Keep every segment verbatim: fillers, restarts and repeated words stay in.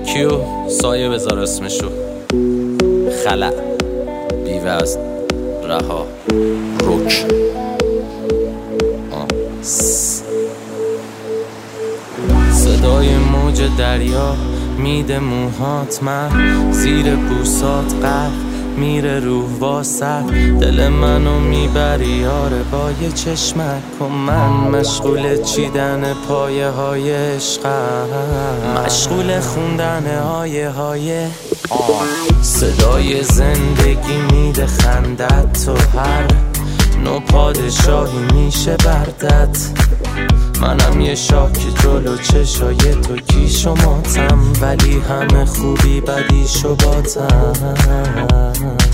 کیو سایه بذار اسمشو. خلع بیوزن رها رک صدای موج دریا میده موهات، من زیر بوسات غرق میره روح واسط. دل منو میبری یاره با یه چشمک و من مشغول چیدن پایه های عشقم، مشغول خوندن آیه های صدای زندگی میده خندت، تو هر نو پادشاهی میشه بردت. منم یه شاک جلو چشای تو کیش و ماتم، ولی همه خوبی بدیش و باتم.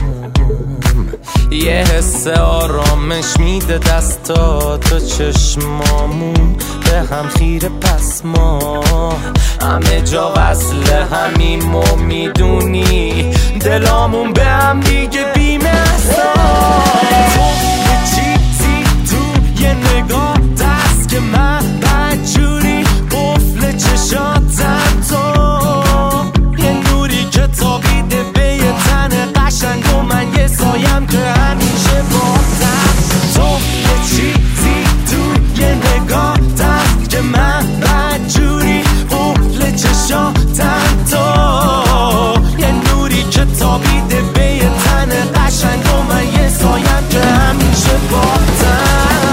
یه حس آرامش میده دستا تو چشمامون به هم خیره، پس ما همه جا وصل همیم و میدونی دلامون به هم دیگه بیمه احساس. یه چیزی تو یه نگاه دست که من بدجوری قفل چشاتم، تو یه نوری که تابیده به یه تن قشنگ و من یه سایم که همیشه باتم. تو یه چیزی تو یه نگاه دست که من بدجوری قفل چشاتم، تو یه نوری که تابیده به یه تن قشنگ و من یه سایم که همیشه باتم.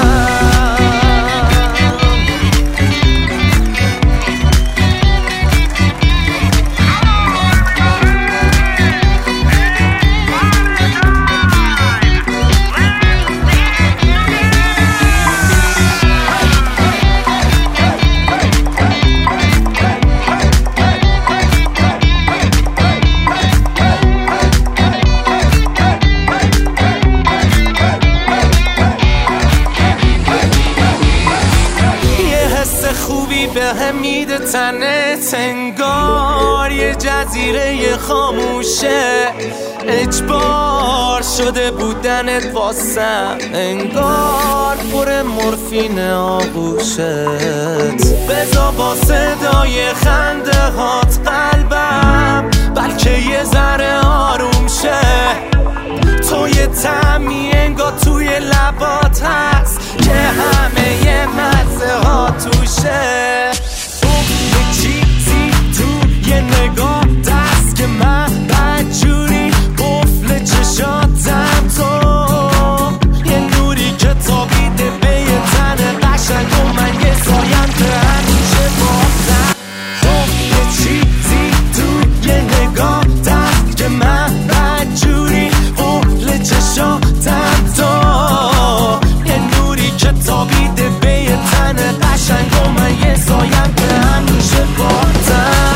به هم میده تنت، انگار یه جزیره خاموشه، اجبار شده بودنت واسم، انگار پر مورفین آغوشت. بذار با صدای خنده هات قلبم بلکه یه ذره آروم شه. تو یه طعمی انگار توی لبات هست که همه یه مزه ها توشه. تو یه چیزی تو یه نگاه دست که من بدجوری قفل چشاتم، تو یه نوری که تابیده به یه تن قشنگ و من یه سایم که همیشه باتم. تو یه چیزی تو یه نگاه دست که من بدجوری قفل چشاتم، تو یه نوری که تابیده به یه تن قشنگ و من یه سایم که همیشه باتم.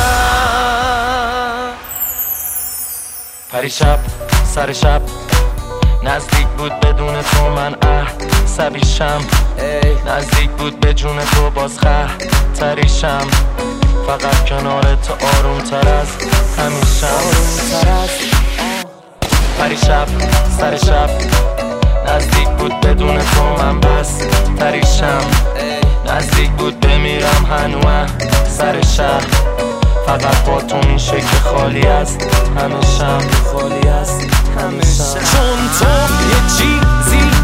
پریشب سر شب نزدیک بود بدون تو من عصبیشم، نزدیک بود به جون تو باز خطریشم، فقط کنار تو آروم تر از همیشم. پریشب سر شب نزدیک بود بدون تو من بس تریشم، نزدیک بود بمیرم هنوز سر شب، فقط با تو میشه که خالی است همیشم، خالی است همیشم. چون تو یه چیزی